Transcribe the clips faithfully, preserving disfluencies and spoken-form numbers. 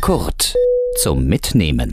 Kurt zum Mitnehmen.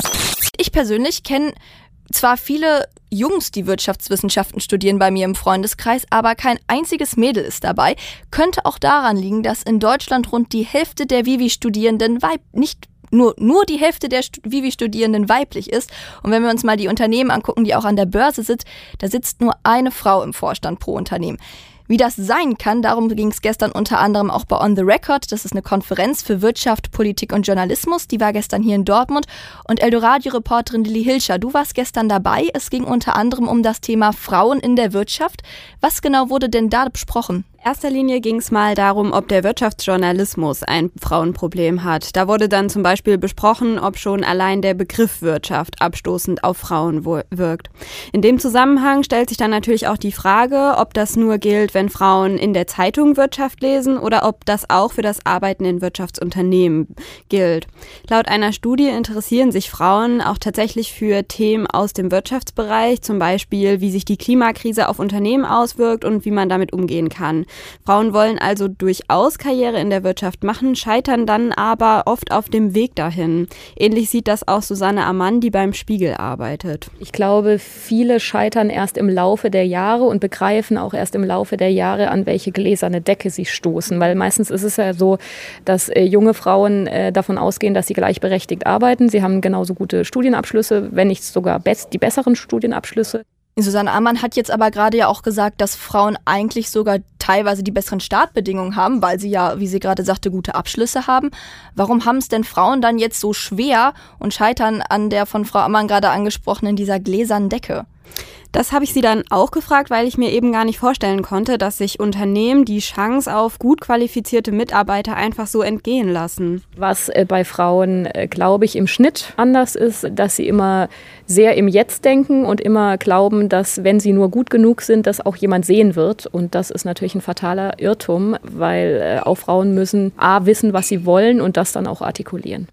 Ich persönlich kenne zwar viele Jungs, die Wirtschaftswissenschaften studieren bei mir im Freundeskreis, aber kein einziges Mädel ist dabei. Könnte auch daran liegen, dass in Deutschland rund die Hälfte der Vivi-Studierenden weib nicht Nur, nur die Hälfte der Vivi-Studierenden weiblich ist. Und wenn wir uns mal die Unternehmen angucken, die auch an der Börse sitzen, da sitzt nur eine Frau im Vorstand pro Unternehmen. Wie das sein kann, darum ging es gestern unter anderem auch bei On the Record. Das ist eine Konferenz für Wirtschaft, Politik und Journalismus. Die war gestern hier in Dortmund. Und Eldoradio-Reporterin Lilly Hilscher, du warst gestern dabei. Es ging unter anderem um das Thema Frauen in der Wirtschaft. Was genau wurde denn da besprochen? In erster Linie ging es mal darum, ob der Wirtschaftsjournalismus ein Frauenproblem hat. Da wurde dann zum Beispiel besprochen, ob schon allein der Begriff Wirtschaft abstoßend auf Frauen wirkt. In dem Zusammenhang stellt sich dann natürlich auch die Frage, ob das nur gilt, wenn Frauen in der Zeitung Wirtschaft lesen oder ob das auch für das Arbeiten in Wirtschaftsunternehmen gilt. Laut einer Studie interessieren sich Frauen auch tatsächlich für Themen aus dem Wirtschaftsbereich, zum Beispiel, wie sich die Klimakrise auf Unternehmen auswirkt und wie man damit umgehen kann. Frauen wollen also durchaus Karriere in der Wirtschaft machen, scheitern dann aber oft auf dem Weg dahin. Ähnlich sieht das auch Susanne Ammann, die beim Spiegel arbeitet. Ich glaube, viele scheitern erst im Laufe der Jahre und begreifen auch erst im Laufe der Jahre, an welche gläserne Decke sie stoßen. Weil meistens ist es ja so, dass äh, junge Frauen äh, davon ausgehen, dass sie gleichberechtigt arbeiten. Sie haben genauso gute Studienabschlüsse, wenn nicht sogar best- die besseren Studienabschlüsse. Susanne Ammann hat jetzt aber gerade ja auch gesagt, dass Frauen eigentlich sogar teilweise die besseren Startbedingungen haben, weil sie ja, wie sie gerade sagte, gute Abschlüsse haben. Warum haben es denn Frauen dann jetzt so schwer und scheitern an der von Frau Ammann gerade angesprochenen dieser gläsernen Decke? Das habe ich sie dann auch gefragt, weil ich mir eben gar nicht vorstellen konnte, dass sich Unternehmen die Chance auf gut qualifizierte Mitarbeiter einfach so entgehen lassen. Was äh, bei Frauen, äh, glaube ich, im Schnitt anders ist, dass sie immer sehr im Jetzt denken und immer glauben, dass, wenn sie nur gut genug sind, das auch jemand sehen wird. Und das ist natürlich ein fataler Irrtum, weil äh, auch Frauen müssen A, wissen, was sie wollen und das dann auch artikulieren.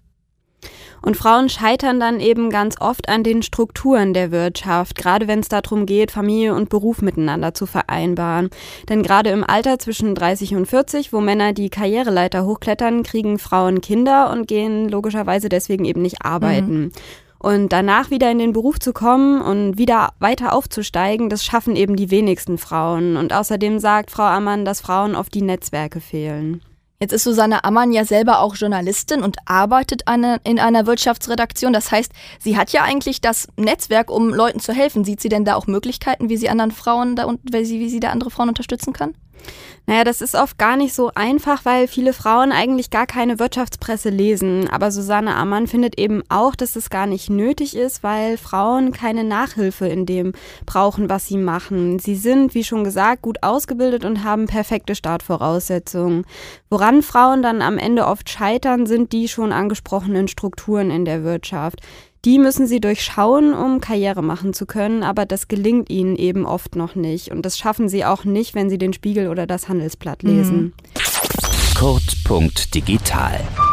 Und Frauen scheitern dann eben ganz oft an den Strukturen der Wirtschaft, gerade wenn es darum geht, Familie und Beruf miteinander zu vereinbaren. Denn gerade im Alter zwischen dreißig und vierzig, wo Männer die Karriereleiter hochklettern, kriegen Frauen Kinder und gehen logischerweise deswegen eben nicht arbeiten. Mhm. Und danach wieder in den Beruf zu kommen und wieder weiter aufzusteigen, das schaffen eben die wenigsten Frauen. Und außerdem sagt Frau Ammann, dass Frauen oft die Netzwerke fehlen. Jetzt ist Susanne Ammann ja selber auch Journalistin und arbeitet eine, in einer Wirtschaftsredaktion. Das heißt, sie hat ja eigentlich das Netzwerk, um Leuten zu helfen. Sieht sie denn da auch Möglichkeiten, wie sie anderen Frauen da und wie sie, wie sie da andere Frauen unterstützen kann? Naja, das ist oft gar nicht so einfach, weil viele Frauen eigentlich gar keine Wirtschaftspresse lesen. Aber Susanne Ammann findet eben auch, dass es gar nicht nötig ist, weil Frauen keine Nachhilfe in dem brauchen, was sie machen. Sie sind, wie schon gesagt, gut ausgebildet und haben perfekte Startvoraussetzungen. Woran Frauen dann am Ende oft scheitern, sind die schon angesprochenen Strukturen in der Wirtschaft. Die müssen sie durchschauen, um Karriere machen zu können, aber das gelingt ihnen eben oft noch nicht. Und das schaffen sie auch nicht, wenn sie den Spiegel oder das Handelsblatt lesen. Kurt.digital